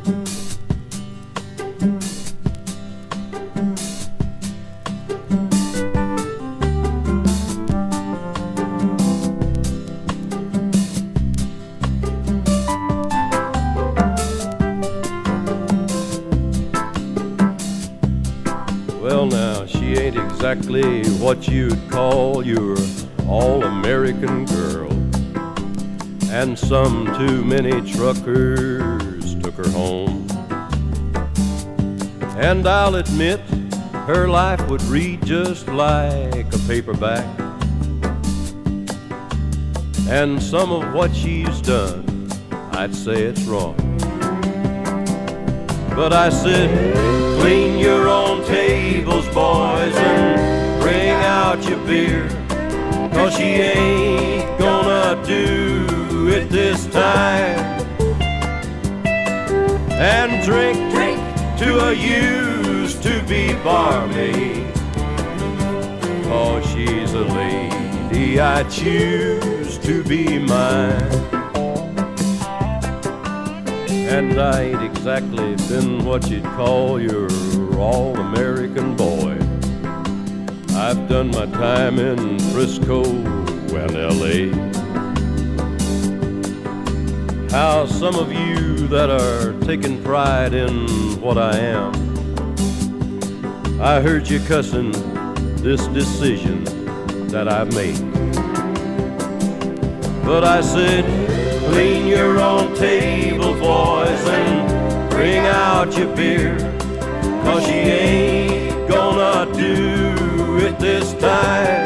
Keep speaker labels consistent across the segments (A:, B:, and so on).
A: Well, now, she ain't exactly what you'd call your all-American girl, and some too many truckers took her home. And I'll admit, her life would read just like a paperback, and some of what she's done, I'd say it's wrong. But I said, clean your own tables, boys, and bring out your beer, 'cause she ain't gonna do it this time. And drink to a used-to-be barmaid, 'cause she's a lady I choose to be mine. And I ain't exactly been what you'd call your all-American boy. I've done my time in Frisco and L.A. How some of you that are taking pride in what I am, I heard you cussing this decision that I've made. But I said, clean your own table, boys, and bring out your beer, 'cause she ain't gonna do it this time.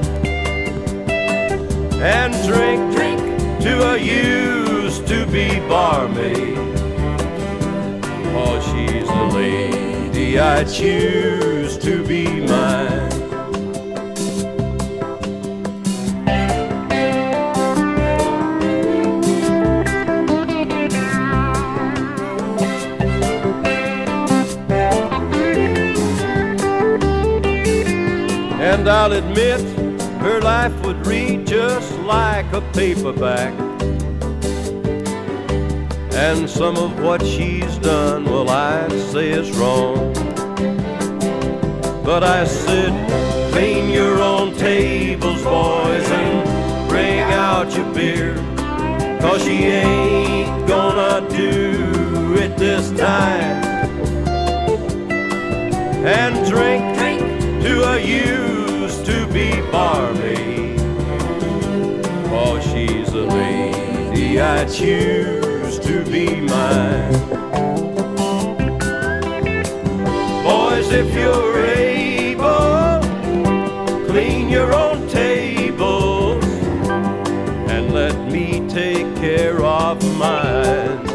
A: And drink to a used-to-be barmaid, 'cause she's a lady I choose to be mine. And I'll admit, her life would read just like a paperback, and some of what she's done, well, I'd say is wrong. But I said, clean your own tables, boys, and bring out your beer, 'cause she ain't gonna do it this time. And drink to a used-to-be barmaid, 'cause she's a lady I choose to be mine. Boys, if you're able, clean your own tables, and let me take care of mine.